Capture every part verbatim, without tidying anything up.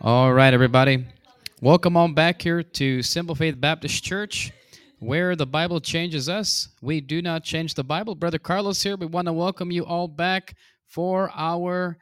All right, everybody. Welcome on back here to Simple Faith Baptist Church, where the Bible changes us. We do not change the Bible. Brother Carlos here. We want to welcome you all back for our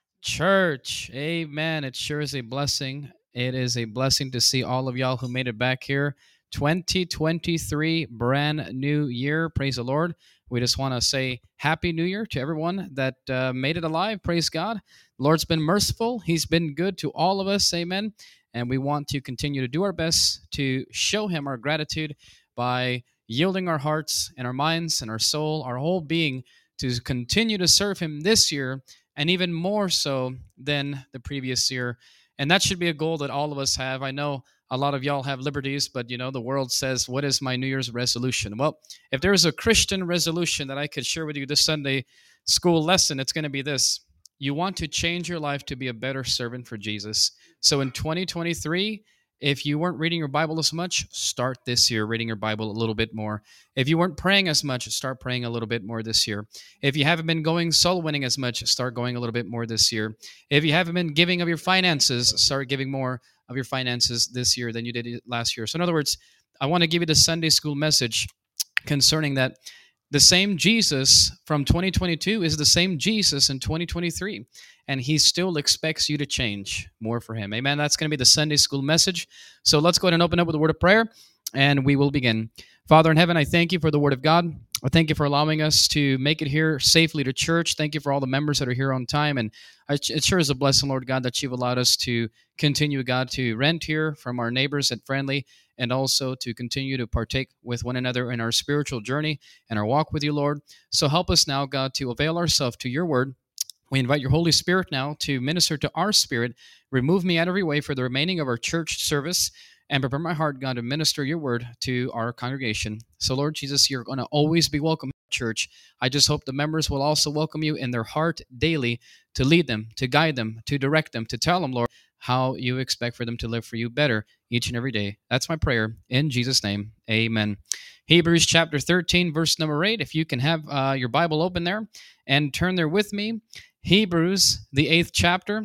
church. Amen. It sure is a blessing. It is a blessing to see all of y'all who made it back here. twenty twenty-three, brand new year. Praise the Lord. We just want to say Happy New Year to everyone that uh, made it alive. Praise God. The Lord's been merciful. He's been good to all of us. Amen. And we want to continue to do our best to show Him our gratitude by yielding our hearts and our minds and our soul, our whole being, to continue to serve Him this year, and even more so than the previous year. And that should be a goal that all of us have. I know a lot of y'all have liberties, but you know, the world says, what is my New Year's resolution? Well, if there's a Christian resolution that I could share with you this Sunday school lesson, it's going to be this. You want to change your life to be a better servant for Jesus. So in twenty twenty-three, if you weren't reading your Bible as much, start this year reading your Bible a little bit more. If you weren't praying as much, start praying a little bit more this year. If you haven't been going soul winning as much, start going a little bit more this year. If you haven't been giving of your finances, start giving more of your finances this year than you did last year. So in other words, I want to give you the Sunday school message concerning that. The same Jesus from twenty twenty-two is the same Jesus in twenty twenty-three, and He still expects you to change more for Him. Amen. That's going to be the Sunday school message. So let's go ahead and open up with a word of prayer, and we will begin. Father in heaven, I thank You for the Word of God. I thank You for allowing us to make it here safely to church. Thank You for all the members that are here on time, and it sure is a blessing, Lord God, that You've allowed us to continue, God, to rent here from our neighbors at Friendly, and also to continue to partake with one another in our spiritual journey and our walk with You, Lord. So help us now, God, to avail ourselves to Your word. We invite Your Holy Spirit now to minister to our spirit. Remove me out of every way for the remaining of our church service, and prepare my heart, God, to minister Your word to our congregation. So, Lord Jesus, You're going to always be welcome in church. I just hope the members will also welcome You in their heart daily, to lead them, to guide them, to direct them, to tell them, Lord, how You expect for them to live for You better each and every day. That's my prayer. In Jesus' name, amen. Hebrews chapter thirteen, verse number eight. If you can have uh, your Bible open there and turn there with me. Hebrews, the eighth chapter.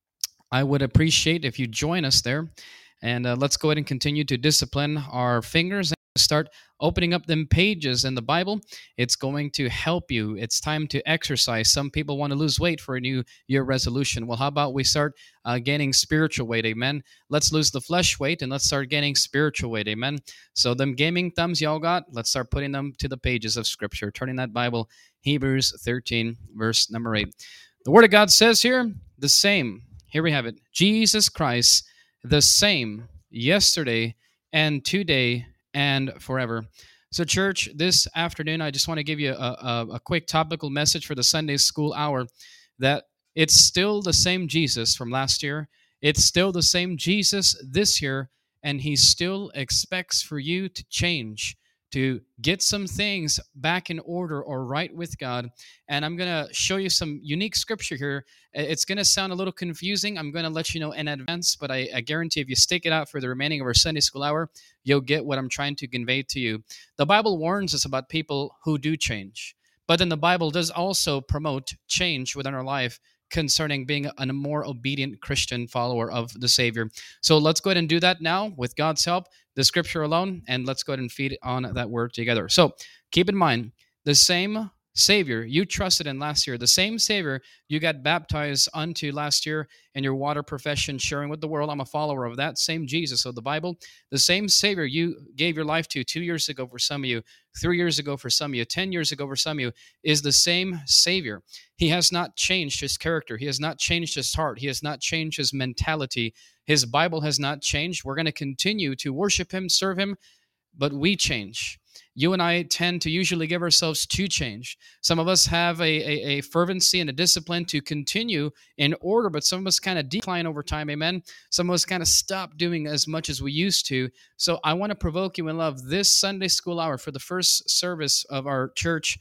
I would appreciate if you join us there. And uh, let's go ahead and continue to discipline our fingers and start opening up them pages in the Bible. It's going to help you. It's time to exercise. Some people want to lose weight for a new year resolution. Well, how about we start uh, gaining spiritual weight? Amen. Let's lose the flesh weight and let's start gaining spiritual weight. Amen. So them gaming thumbs y'all got, let's start putting them to the pages of Scripture. Turning that Bible, Hebrews thirteen, verse number eight. The Word of God says here, the same. Here we have it. Jesus Christ, the same yesterday and today and forever. So, church, this afternoon, I just want to give you a, a, a quick topical message for the Sunday school hour, that it's still the same Jesus from last year. It's still the same Jesus this year, and He still expects for you to change, to get some things back in order or right with God. And I'm going to show you some unique scripture here. It's going to sound a little confusing. I'm going to let you know in advance, but I, I guarantee if you stick it out for the remaining of our Sunday school hour, you'll get what I'm trying to convey to you. The Bible warns us about people who do change, but then the Bible does also promote change within our life concerning being a more obedient Christian follower of the Savior. So let's go ahead and do that now with God's help, the Scripture alone, and let's go ahead and feed on that word together. So keep in mind, the same Savior you trusted in last year, the same Savior you got baptized unto last year in your water profession, sharing with the world, I'm a follower of that same Jesus of the Bible. The same Savior you gave your life to two years ago for some of you, three years ago for some of you, ten years ago for some of you, is the same Savior. He has not changed His character. He has not changed His heart. He has not changed His mentality. His Bible has not changed. We're going to continue to worship Him, serve Him, but we change. You and I tend to usually give ourselves to change. Some of us have a, a, a fervency and a discipline to continue in order, but some of us kind of decline over time, amen? Some of us kind of stop doing as much as we used to. So I want to provoke you in love this Sunday school hour for the first service of our church,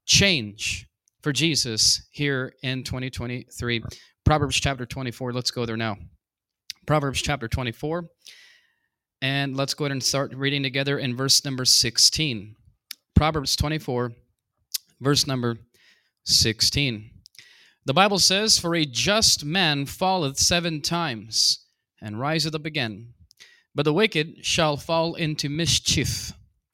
change for Jesus here in twenty twenty-three. Proverbs chapter twenty-four, let's go there now. Proverbs chapter twenty-four. And let's go ahead and start reading together in verse number sixteen. Proverbs twenty-four, verse number sixteen. The Bible says, "For a just man falleth seven times and riseth up again. But the wicked shall fall into mischief.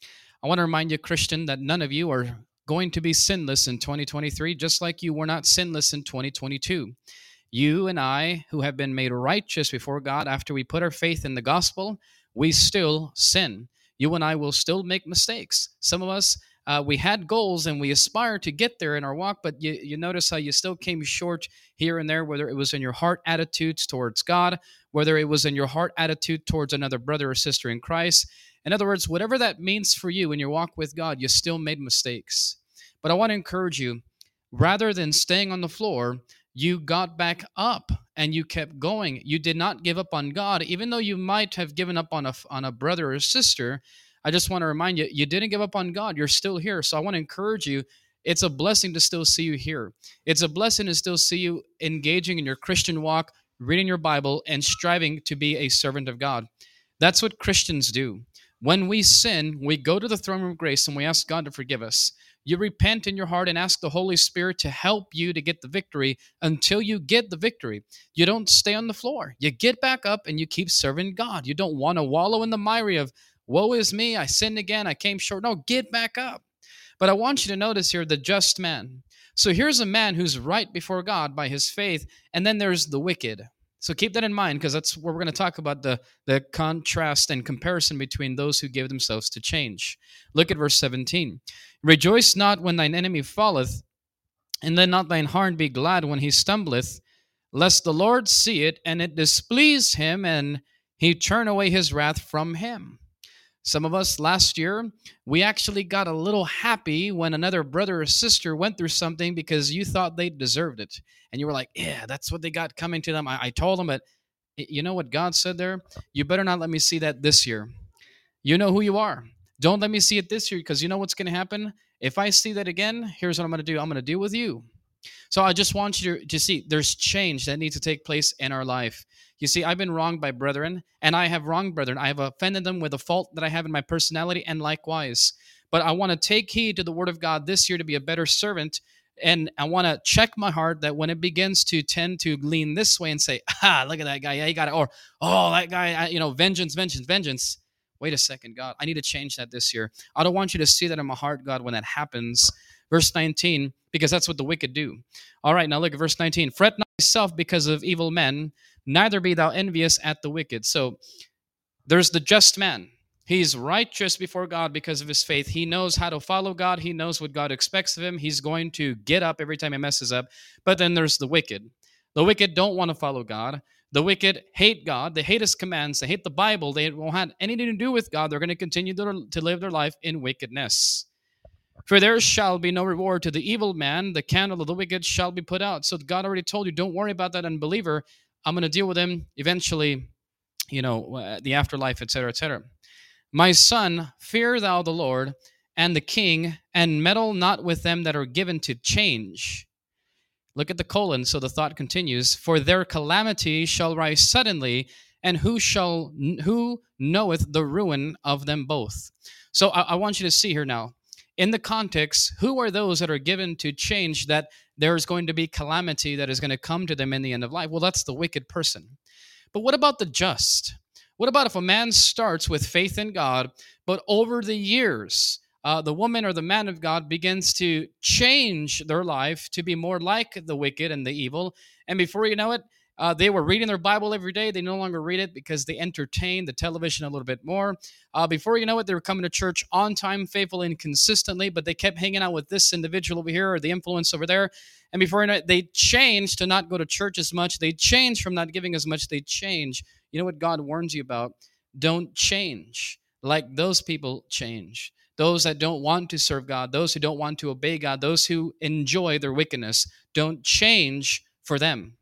I want to remind you, Christian, that none of you are going to be sinless in twenty twenty-three, just like you were not sinless in twenty twenty-two. You and I, who have been made righteous before God after we put our faith in the gospel, we still sin. You and I will still make mistakes. Some of us, uh, we had goals and we aspire to get there in our walk, but you, you notice how you still came short here and there, whether it was in your heart attitudes towards God, whether it was in your heart attitude towards another brother or sister in Christ. In other words, whatever that means for you in your walk with God, you still made mistakes. But I want to encourage you, rather than staying on the floor, you got back up and you kept going. You did not give up on God, even though you might have given up on a, on a brother or sister. I just want to remind you, you didn't give up on God. You're still here. So I want to encourage you. It's a blessing to still see you here. It's a blessing to still see you engaging in your Christian walk, reading your Bible, and striving to be a servant of God. That's what Christians do. When we sin, we go to the throne room of grace and we ask God to forgive us. You repent in your heart and ask the Holy Spirit to help you to get the victory until you get the victory. You don't stay on the floor. You get back up and you keep serving God. You don't want to wallow in the miry of, woe is me, I sinned again, I came short. No, get back up. But I want you to notice here the just man. So here's a man who's right before God by his faith, and then there's the wicked. So keep that in mind, because that's where we're going to talk about the, the contrast and comparison between those who give themselves to change. Look at verse seventeen. Rejoice not when thine enemy falleth, and let not thine heart be glad when he stumbleth, lest the Lord see it, and it displease him, and he turn away his wrath from him. Some of us last year, we actually got a little happy when another brother or sister went through something because you thought they deserved it. And you were like, yeah, that's what they got coming to them. I, I told them, but you know what God said there? You better not let me see that this year. You know who you are. Don't let me see it this year, because you know what's going to happen? If I see that again, here's what I'm going to do. I'm going to deal with you. So I just want you to, to see there's change that needs to take place in our life. You see, I've been wronged by brethren, and I have wronged brethren. I have offended them with a fault that I have in my personality, and likewise. But I want to take heed to the word of God this year to be a better servant, and I want to check my heart that when it begins to tend to lean this way and say, ah, look at that guy, yeah, he got it, or, oh, that guy, you know, vengeance, vengeance, vengeance. Wait a second, God, I need to change that this year. I don't want you to see that in my heart, God, when that happens. Verse nineteen, because that's what the wicked do. All right, now look at verse nineteen. Fret not thyself because of evil men, neither be thou envious at the wicked. So there's the just man. He's righteous before God because of his faith. He knows how to follow God. He knows what God expects of him. He's going to get up every time he messes up. But then there's the wicked. The wicked don't want to follow God. The wicked hate God. They hate his commands. They hate the Bible. They won't have anything to do with God. They're going to continue to, to live their life in wickedness. For there shall be no reward to the evil man. The candle of the wicked shall be put out. So God already told you, don't worry about that unbeliever. I'm going to deal with him eventually, you know, the afterlife, et cetera, et cetera. My son, fear thou the Lord and the king, and meddle not with them that are given to change. Look at the colon, so the thought continues. For their calamity shall rise suddenly, and who shall who knoweth the ruin of them both? So I, I want you to see here now. In the context, who are those that are given to change that there's going to be calamity that is going to come to them in the end of life? Well, that's the wicked person. But what about the just? What about if a man starts with faith in God, but over the years, uh, the woman or the man of God begins to change their life to be more like the wicked and the evil, and before you know it, Uh, they were reading their Bible every day. They no longer read it because they entertain the television a little bit more. Uh, before you know it, they were coming to church on time, faithful, and consistently, but they kept hanging out with this individual over here or the influence over there. And before you know it, they changed to not go to church as much. They changed from not giving as much. They change. You know what God warns you about? Don't change like those people change. Those that don't want to serve God, those who don't want to obey God, those who enjoy their wickedness, don't change for them.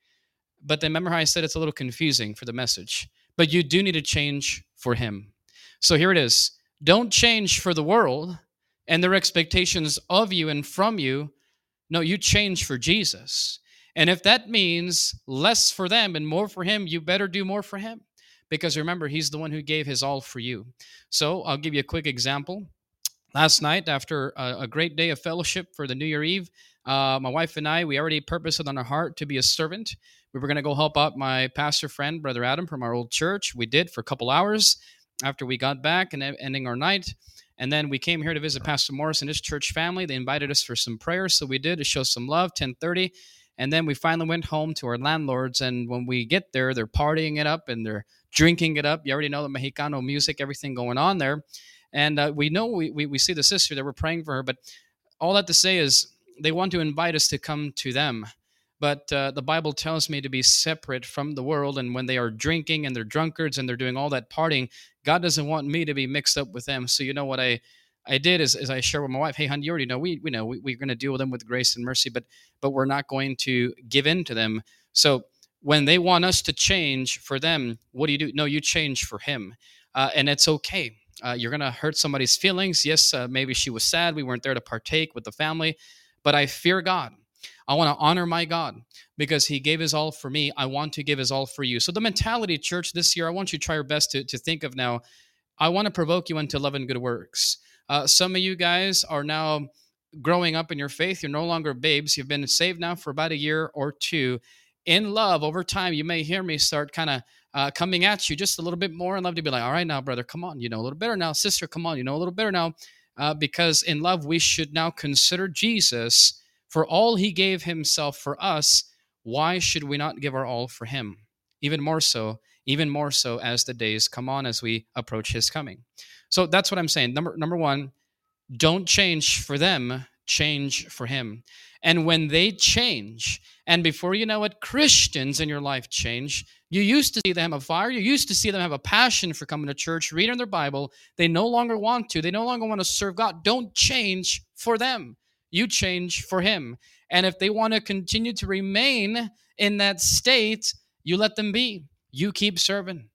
But then remember how I said it's a little confusing for the message. But you do need to change for him. So here it is. Don't change for the world and their expectations of you and from you. No, you change for Jesus. And if that means less for them and more for him, you better do more for him. Because remember, he's the one who gave his all for you. So I'll give you a quick example. Last night, after a, a great day of fellowship for the New Year Eve, uh, my wife and I, we already purposed it on our heart to be a servant. We were going to go help out my pastor friend, Brother Adam, from our old church. We did for a couple hours after we got back and ending our night. And then we came here to visit Pastor Morris and his church family. They invited us for some prayers, so we did to show some love, ten thirty. And then we finally went home to our landlords. And when we get there, they're partying it up and they're drinking it up. You already know the Mexicano music, everything going on there. And uh, we know we, we, we see the sister that we're praying for her, but all that to say is they want to invite us to come to them. But uh, the Bible tells me to be separate from the world. And when they are drinking and they're drunkards and they're doing all that partying, God doesn't want me to be mixed up with them. So you know what I I did is, is I shared with my wife, hey, hon, you already know we we know we, we're going to deal with them with grace and mercy, but but we're not going to give in to them. So when they want us to change for them, what do you do? No, you change for Him, uh, and it's okay. Uh, you're going to hurt somebody's feelings. Yes, uh, maybe she was sad. We weren't there to partake with the family, but I fear God. I want to honor my God because He gave His all for me. I want to give His all for you. So the mentality, church, this year, I want you to try your best to, to think of now, I want to provoke you into love and good works. Uh, some of you guys are now growing up in your faith. You're no longer babes. You've been saved now for about a year or two. In love, over time, you may hear me start kind of uh, coming at you just a little bit more and love to be like, all right, now, brother, come on, you know a little better now. Sister, come on, you know a little better now. Uh, because in love, we should now consider Jesus for all He gave Himself for us. Why should we not give our all for Him? Even more so, even more so as the days come on, as we approach His coming. So that's what I'm saying. Number number one, don't change for them, change for Him. And when they change, and before you know it, Christians in your life change. You used to see them have a fire. You used to see them have a passion for coming to church, reading their Bible. They no longer want to. They no longer want to serve God. Don't change for them. You change for Him. And if they want to continue to remain in that state, you let them be. You keep serving.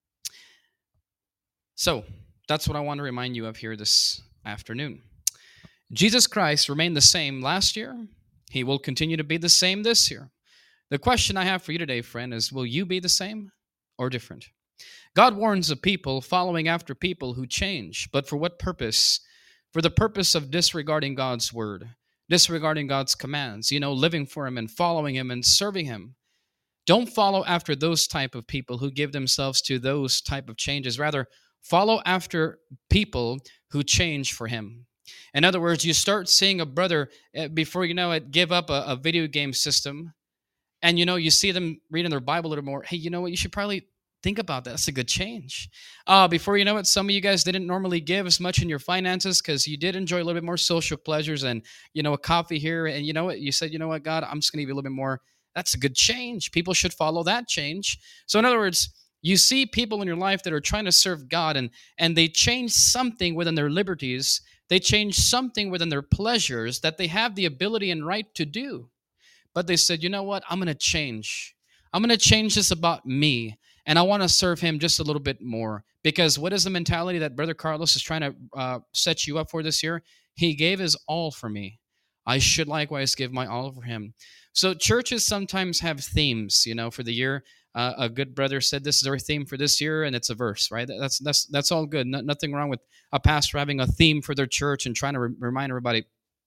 So that's what I want to remind you of here this afternoon. Jesus Christ remained the same last year. He will continue to be the same this year. The question I have for you today, friend, is will you be the same or different? God warns of people following after people who change, but for what purpose? For the purpose of disregarding God's word, disregarding God's commands, you know, living for Him and following Him and serving Him. Don't follow after those type of people who give themselves to those type of changes. Rather, follow after people who change for Him. In other words, you start seeing a brother, uh, before you know it, give up a, a video game system. And, you know, you see them reading their Bible a little more. Hey, you know what? You should probably think about that. That's a good change. Uh, before you know it, some of you guys didn't normally give as much in your finances because you did enjoy a little bit more social pleasures and, you know, a coffee here. And you know what? You said, you know what, God, I'm just going to give you a little bit more. That's a good change. People should follow that change. So in other words, you see people in your life that are trying to serve God and, and they change something within their liberties. They change something within their pleasures that they have the ability and right to do. But they said, you know what? I'm going to change. I'm going to change this about me. And I want to serve Him just a little bit more. Because what is the mentality that Brother Carlos is trying to uh, set you up for this year? He gave His all for me. I should likewise give my all for Him. So churches sometimes have themes, you know, for the year. Uh, a good brother said this is our theme for this year, and it's a verse, right? That's that's that's all good. No, nothing wrong with a pastor having a theme for their church and trying to re- remind everybody.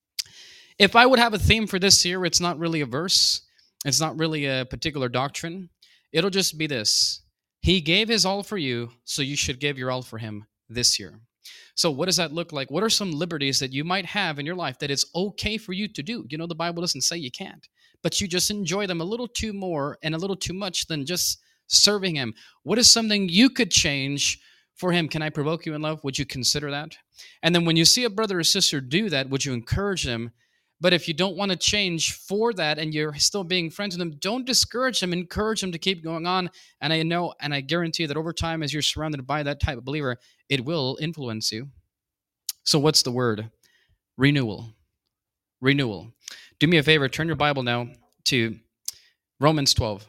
If I would have a theme for this year, it's not really a verse. It's not really a particular doctrine. It'll just be this. He gave His all for you, so you should give your all for Him this year. So what does that look like? What are some liberties that you might have in your life that it's okay for you to do? You know, the Bible doesn't say you can't, but you just enjoy them a little too more and a little too much than just serving Him. What is something you could change for Him? Can I provoke you in love? Would you consider that? And then when you see a brother or sister do that, would you encourage them? But if you don't want to change for that and you're still being friends with them, don't discourage them. Encourage them to keep going on. And I know and I guarantee that over time, as you're surrounded by that type of believer, it will influence you. So what's the word? Renewal. Renewal. Do me a favor. Turn your Bible now to Romans twelve.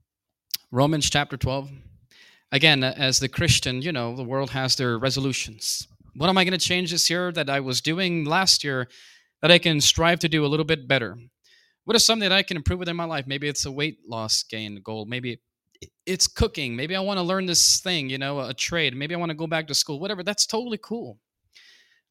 Romans chapter twelve. Again, as the Christian, you know, the world has their resolutions. What am I going to change this year that I was doing last year that I can strive to do a little bit better? What is something that I can improve within my life? Maybe it's a weight loss gain goal. Maybe it's cooking. Maybe I want to learn this thing, you know, a trade. Maybe I want to go back to school, whatever. That's totally cool.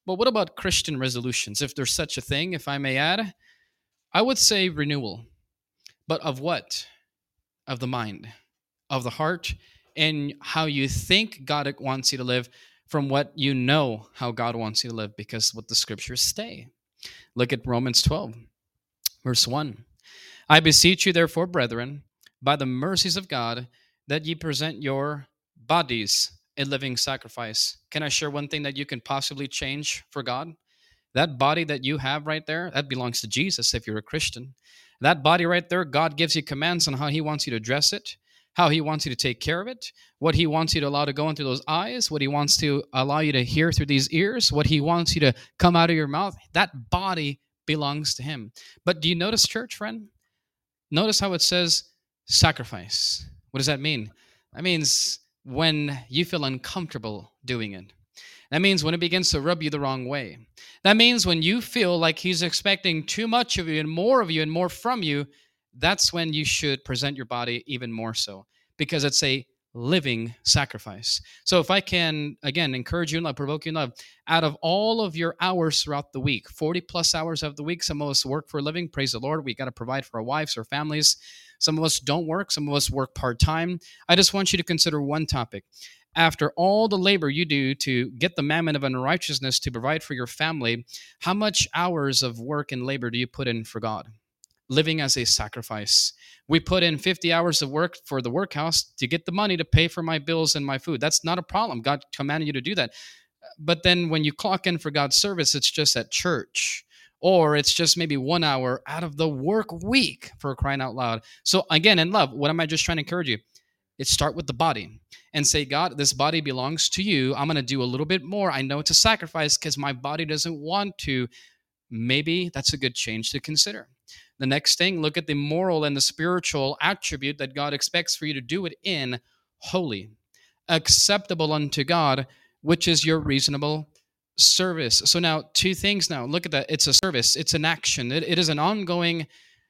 But what about Christian resolutions? If there's such a thing, if I may add, I would say renewal. But of what? Of the mind, of the heart, and how you think God wants you to live from what you know how God wants you to live, because what the scriptures say. Look at Romans twelve, verse one. I beseech you, therefore, brethren, by the mercies of God, that ye present your bodies a living sacrifice. Can I share one thing that you can possibly change for God? That body that you have right there, that belongs to Jesus if you're a Christian. That body right there, God gives you commands on how he wants you to dress it, how he wants you to take care of it, what he wants you to allow to go into those eyes, what he wants to allow you to hear through these ears, what he wants you to come out of your mouth. That body belongs to him. But do you notice, church friend? Notice how it says sacrifice. What does that mean? That means when you feel uncomfortable doing it. That means when it begins to rub you the wrong way. That means when you feel like he's expecting too much of you and more of you and more from you, that's when you should present your body even more so, because it's a living sacrifice. So if I can, again, encourage you in love, provoke you in love, out of all of your hours throughout the week, forty plus hours of the week, some of us work for a living, praise the Lord, we got to provide for our wives or families. Some of us don't work, some of us work part-time. I just want you to consider one topic. After all the labor you do to get the mammon of unrighteousness to provide for your family, how much hours of work and labor do you put in for God? Living as a sacrifice. We put in fifty hours of work for the workhouse to get the money to pay for my bills and my food. That's not a problem. God commanded you to do that. But then when you clock in for God's service, it's just at church. Or it's just maybe one hour out of the work week, for crying out loud. So again, in love, what am I just trying to encourage you? It's start with the body and say, God, this body belongs to you. I'm going to do a little bit more. I know it's a sacrifice because my body doesn't want to. Maybe that's a good change to consider. The next thing, look at the moral and the spiritual attribute that God expects for you to do it in: holy, acceptable unto God, which is your reasonable service. So now, two things now. Look at that. It's a service. It's an action. It, it is an ongoing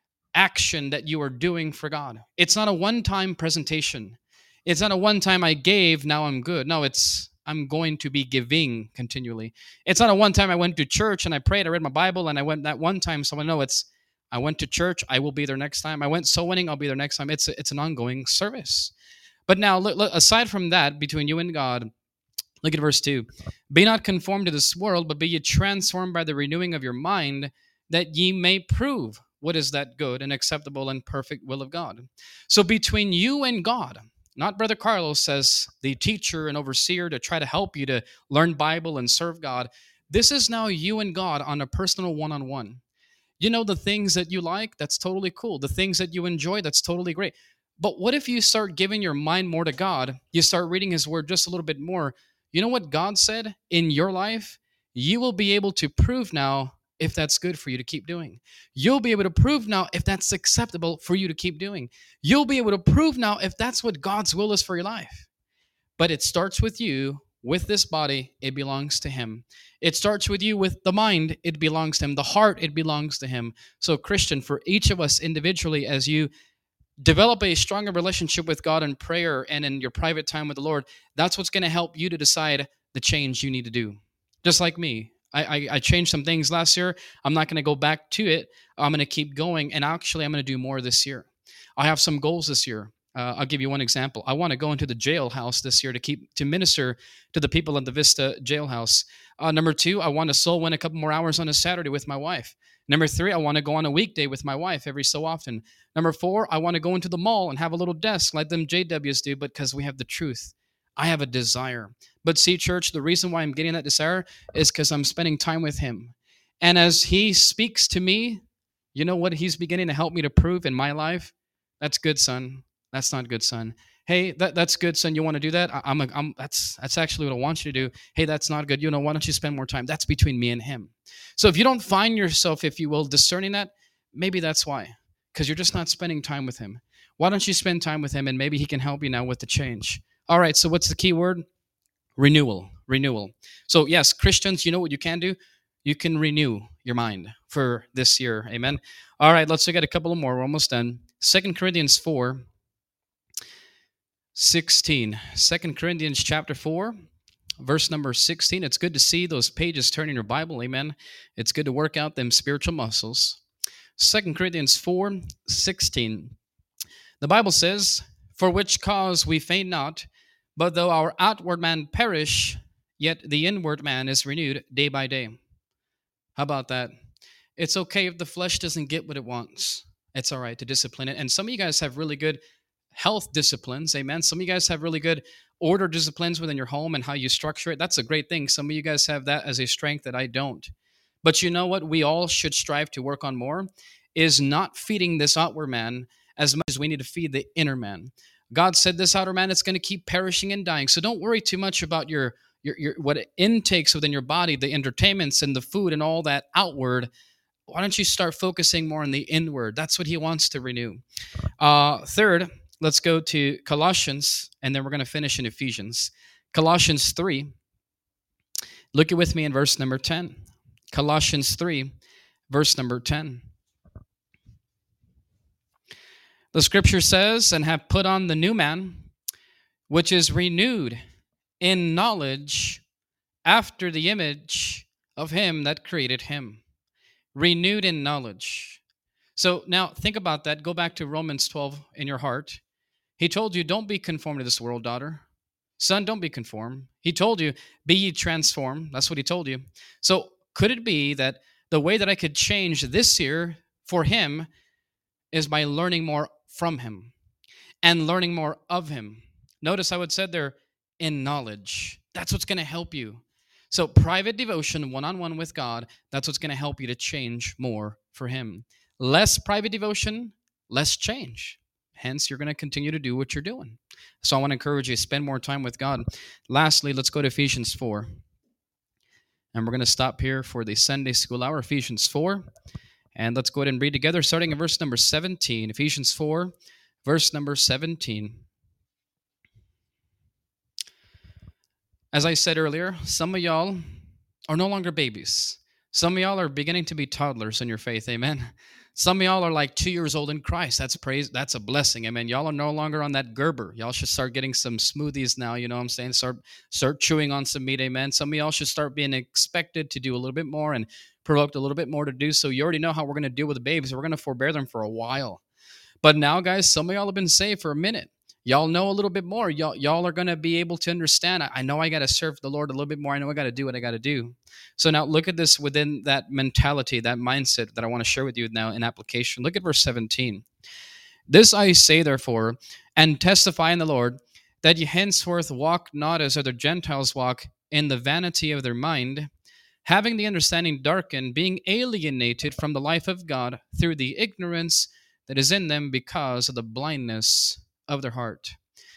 action that you are doing for God. It's not a one-time presentation. It's not a one-time I gave, now I'm good. No, it's I'm going to be giving continually. It's not a one-time I went to church and I prayed, I read my Bible, and I went that one time. So I know it's I went to church, I will be there next time. I went soul winning, I'll be there next time. It's it's an ongoing service. But now, look, look, aside from that, between you and God, look at verse two. Be not conformed to this world, but be ye transformed by the renewing of your mind, that ye may prove what is that good and acceptable and perfect will of God. So between you and God, not Brother Carlos as the teacher and overseer to try to help you to learn Bible and serve God. This is now you and God on a personal one-on-one. You know, the things that you like, that's totally cool. The things that you enjoy, that's totally great. But what if you start giving your mind more to God? You start reading his word just a little bit more. You know what God said in your life? You will be able to prove now if that's good for you to keep doing. You'll be able to prove now if that's acceptable for you to keep doing. You'll be able to prove now if that's what God's will is for your life. But it starts with you, with this body, it belongs to him. It starts with you, with the mind, it belongs to him. The heart, it belongs to him. So Christian, for each of us individually, as you develop a stronger relationship with God in prayer and in your private time with the Lord, that's what's going to help you to decide the change you need to do. Just like me. I, I, I changed some things last year. I'm not going to go back to it. I'm going to keep going. And actually, I'm going to do more this year. I have some goals this year. Uh, I'll give you one example. I want to go into the jailhouse this year to keep to minister to the people at the Vista jailhouse. Uh, number two, I want to soul win a couple more hours on a Saturday with my wife. Number three, I want to go on a weekday with my wife every so often. Number four, I want to go into the mall and have a little desk like them J Ws do, because we have the truth. I have a desire. But see, church, the reason why I'm getting that desire is because I'm spending time with him. And as he speaks to me, you know what he's beginning to help me to prove in my life? That's good, son. That's not good, son. Hey, that, that's good, son. You want to do that? I, I'm, a, I'm. That's that's actually what I want you to do. Hey, that's not good. You know, why don't you spend more time? That's between me and him. So if you don't find yourself, if you will, discerning that, maybe that's why. Because you're just not spending time with him. Why don't you spend time with him, and maybe he can help you now with the change. All right, so what's the key word? Renewal. Renewal. So yes, Christians, you know what you can do? You can renew your mind for this year. Amen. All right, let's look at a couple more. We're almost done. Second Corinthians four. sixteen. Second Corinthians chapter four, verse number sixteen. It's good to see those pages turn in your Bible. Amen. It's good to work out them spiritual muscles. Second Corinthians four sixteen. The Bible says, "For which cause we faint not, but though our outward man perish, yet the inward man is renewed day by day." How about that? It's okay if the flesh doesn't get what it wants. It's all right to discipline it. And some of you guys have really good health disciplines. Amen. Some of you guys have really good order disciplines within your home and how you structure it. That's a great thing. Some of you guys have that as a strength that I don't. But you know what we all should strive to work on more is not feeding this outward man as much as we need to feed the inner man. God said this outer man is going to keep perishing and dying. So don't worry too much about your, your, your what it intakes within your body, the entertainments and the food and all that outward. Why don't you start focusing more on the inward? That's what he wants to renew. Uh, third, let's go to Colossians, and then we're going to finish in Ephesians. Colossians three. Look it with me in verse number ten. Colossians three, verse number ten. The scripture says, "And have put on the new man, which is renewed in knowledge after the image of him that created him." Renewed in knowledge. So now think about that. Go back to Romans twelve in your heart. He told you, don't be conformed to this world, daughter. Son, don't be conformed. He told you, be ye transformed. That's what he told you. So could it be that the way that I could change this year for him is by learning more from him and learning more of him? Notice how it said there, in knowledge. That's what's going to help you. So private devotion, one-on-one with God, that's what's going to help you to change more for him. Less private devotion, less change. Hence, you're going to continue to do what you're doing. So I want to encourage you to spend more time with God. Lastly, let's go to Ephesians four. And we're going to stop here for the Sunday school hour, Ephesians four. And let's go ahead and read together, starting in verse number seventeen. Ephesians four, verse number seventeen. As I said earlier, some of y'all are no longer babies. Some of y'all are beginning to be toddlers in your faith, amen? Some of y'all are like two years old in Christ. That's praise. That's a blessing, amen? Y'all are no longer on that Gerber. Y'all should start getting some smoothies now, you know what I'm saying? Start, start chewing on some meat, amen? Some of y'all should start being expected to do a little bit more and provoked a little bit more to do so. You already know how we're going to deal with the babies. We're going to forbear them for a while. But now, guys, some of y'all have been saved for a minute. Y'all know a little bit more. Y'all, y'all are going to be able to understand. I, I know I got to serve the Lord a little bit more. I know I got to do what I got to do. So now look at this within that mentality, that mindset that I want to share with you now in application. Look at verse seventeen. "This I say, therefore, and testify in the Lord, that ye henceforth walk not as other Gentiles walk, in the vanity of their mind, having the understanding darkened, being alienated from the life of God through the ignorance that is in them because of the blindness of their heart."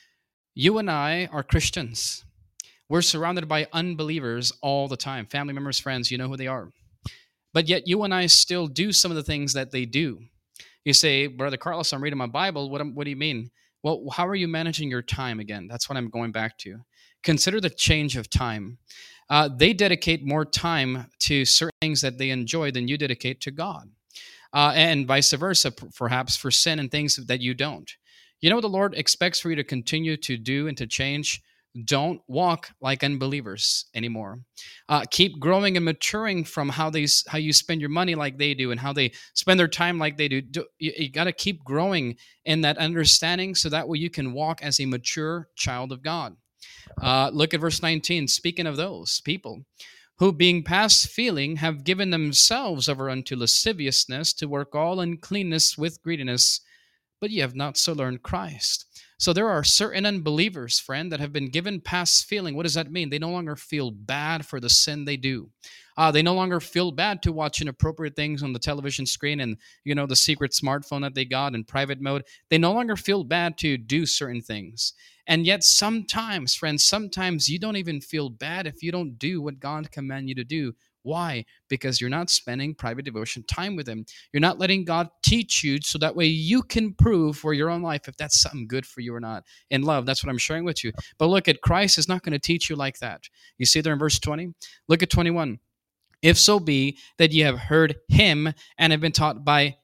You and I are Christians. We're surrounded by unbelievers all the time. Family members, friends, you know who they are. But yet you and I still do some of the things that they do. You say, "Brother Carlos, I'm reading my Bible." What, what do you mean? Well, how are you managing your time again? That's what I'm going back to. Consider the change of time. Uh, they dedicate more time to certain things that they enjoy than you dedicate to God. Uh, and vice versa, perhaps for sin and things that you don't. You know what the Lord expects for you to continue to do and to change? Don't walk like unbelievers anymore. Uh, keep growing and maturing from how they how you spend your money like they do and how they spend their time like they do. do you you got to keep growing in that understanding so that way you can walk as a mature child of God. Uh, look at verse nineteen. Speaking of those people who, being past feeling, have given themselves over unto lasciviousness to work all uncleanness with greediness, but ye have not so learned Christ. So there are certain unbelievers, friend, that have been given past feeling. What does that mean? They no longer feel bad for the sin they do. Uh, they no longer feel bad to watch inappropriate things on the television screen and, you know, the secret smartphone that they got in private mode. They no longer feel bad to do certain things. And yet sometimes, friends, sometimes you don't even feel bad if you don't do what God commanded you to do. Why? Because you're not spending private devotion time with him. You're not letting God teach you so that way you can prove for your own life if that's something good for you or not. In love, that's what I'm sharing with you. But look at Christ is not going to teach you like that. You see there in verse twenty? Look at twenty-one. "If so be that ye have heard him and have been taught by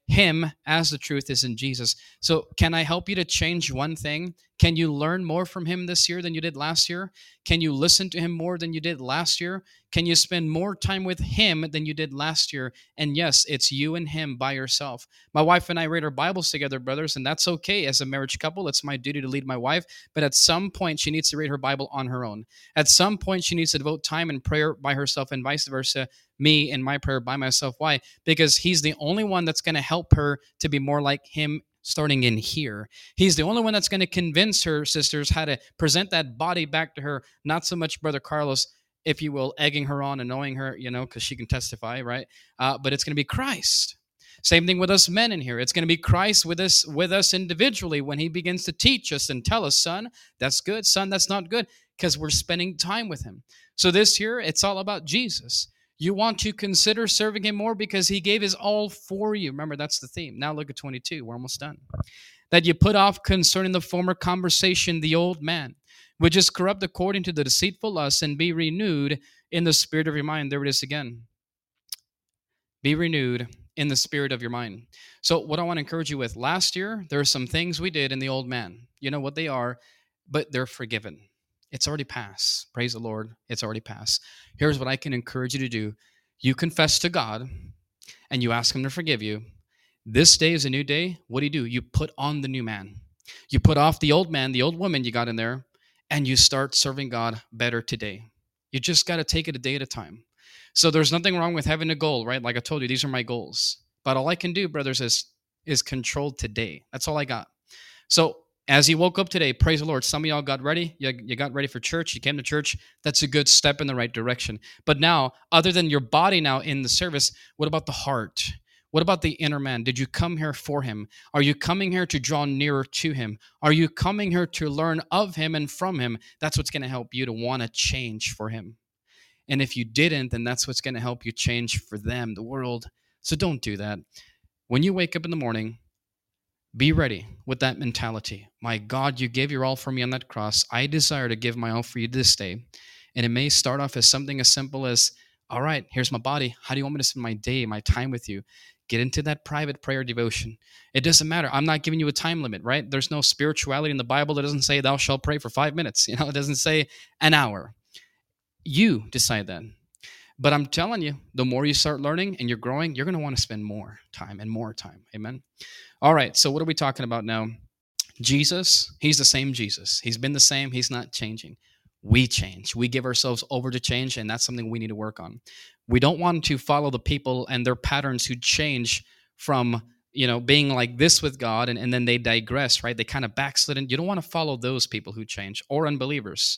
Him as the truth is in Jesus. So, can I help you to change one thing? Can you learn more from Him this year than you did last year? Can you listen to Him more than you did last year? Can you spend more time with Him than you did last year? And yes, it's you and Him by yourself. My wife and I read our Bibles together, brothers, and that's okay. As a marriage couple, it's my duty to lead my wife. But at some point, she needs to read her Bible on her own. At some point, she needs to devote time in prayer by herself, and vice versa, me in my prayer by myself. Why? Because He's the only one that's going to help her to be more like Him starting in here. He's the only one that's going to convince her, sisters, how to present that body back to her. Not so much Brother Carlos, if you will, egging her on, annoying her, you know, because she can testify, right? Uh, but it's going to be Christ. Same thing with us men in here. It's going to be Christ with us, with us individually when He begins to teach us and tell us, son, that's good, son, that's not good, because we're spending time with Him. So this year, it's all about Jesus. You want to consider serving Him more because He gave His all for you. Remember, that's the theme. Now look at twenty-two. We're almost done. That you put off concerning the former conversation the old man, which is corrupt according to the deceitful lust, and be renewed in the spirit of your mind. There it is again. Be renewed in the spirit of your mind. So what I want to encourage you with, last year, there are some things we did in the old man. You know what they are, but they're forgiven. It's already passed. Praise the Lord. It's already passed. Here's what I can encourage you to do. You confess to God and you ask Him to forgive you. This day is a new day. What do you do? You put on the new man. You put off the old man, the old woman you got in there, and you start serving God better today. You just got to take it a day at a time. So there's nothing wrong with having a goal, right? Like I told you, these are my goals. But all I can do, brothers, is, is control today. That's all I got. So as you woke up today, praise the Lord. Some of y'all got ready. You, you got ready for church. You came to church. That's a good step in the right direction. But now, other than your body now in the service, what about the heart? What about the inner man? Did you come here for Him? Are you coming here to draw nearer to Him? Are you coming here to learn of Him and from Him? That's what's going to help you to want to change for Him. And if you didn't, then that's what's going to help you change for them, the world. So don't do that. When you wake up in the morning, be ready with that mentality. My God, you gave your all for me on that cross. I desire to give my all for you this day. And it may start off as something as simple as, all right, here's my body. How do you want me to spend my day, my time with you? Get into that private prayer devotion. It doesn't matter. I'm not giving you a time limit, right? There's no spirituality in the Bible that doesn't say thou shalt pray for five minutes. You know, it doesn't say an hour. You decide that. But I'm telling you, the more you start learning and you're growing, you're going to want to spend more time and more time. Amen. All right, so what are we talking about now? Jesus, He's the same Jesus. He's been the same. He's not changing. We change. We give ourselves over to change, and that's something we need to work on. We don't want to follow the people and their patterns who change from, you know, being like this with God, and, and then they digress, right? They kind of backslid. And you don't want to follow those people who change, or unbelievers.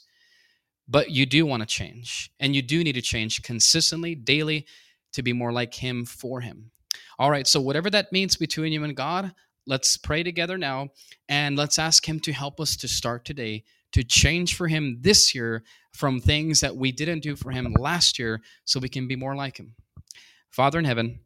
But you do want to change, and you do need to change consistently, daily, to be more like Him for Him. All right, so whatever that means between you and God, let's pray together now, and let's ask Him to help us to start today, to change for Him this year from things that we didn't do for Him last year, so we can be more like Him. Father in heaven,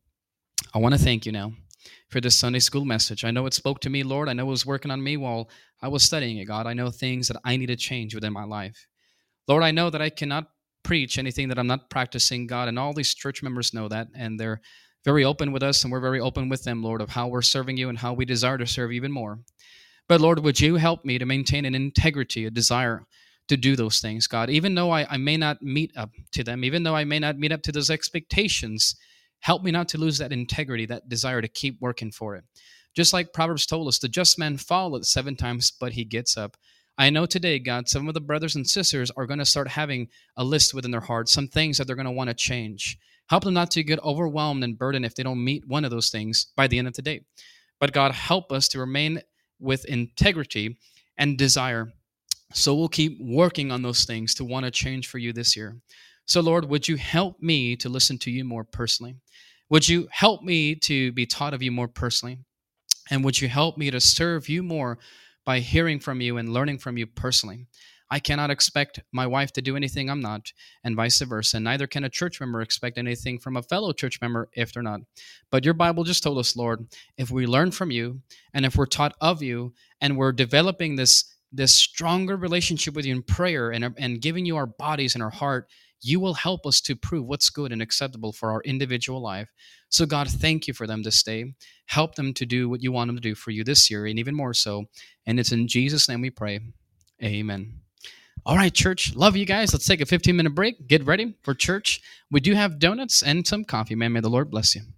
I want to thank you now for this Sunday school message. I know it spoke to me, Lord. I know it was working on me while I was studying it, God. I know things that I need to change within my life. Lord, I know that I cannot preach anything that I'm not practicing, God, and all these church members know that, and they're very open with us, and we're very open with them, Lord, of how we're serving you and how we desire to serve even more. But Lord, would you help me to maintain an integrity, a desire to do those things, God, even though I, I may not meet up to them, even though I may not meet up to those expectations, help me not to lose that integrity, that desire to keep working for it. Just like Proverbs told us, the just man falleth seven times, but he gets up. I know today, God, some of the brothers and sisters are going to start having a list within their heart, some things that they're going to want to change. Help them not to get overwhelmed and burdened if they don't meet one of those things by the end of the day. But God, help us to remain with integrity and desire. So we'll keep working on those things to want to change for you this year. So Lord, would you help me to listen to you more personally? Would you help me to be taught of you more personally? And would you help me to serve you more by hearing from you and learning from you personally? I cannot expect my wife to do anything I'm not, and vice versa. Neither can a church member expect anything from a fellow church member if they're not. But your Bible just told us, Lord, if we learn from you, and if we're taught of you, and we're developing this, this stronger relationship with you in prayer, and, and giving you our bodies and our heart you will help us to prove what's good and acceptable for our individual life. So, God, thank you for them this day. Help them to do what you want them to do for you this year, and even more so. And it's in Jesus' name we pray. Amen. All right, church. Love you guys. Let's take a fifteen minute break. Get ready for church. We do have donuts and some coffee, man. May the Lord bless you.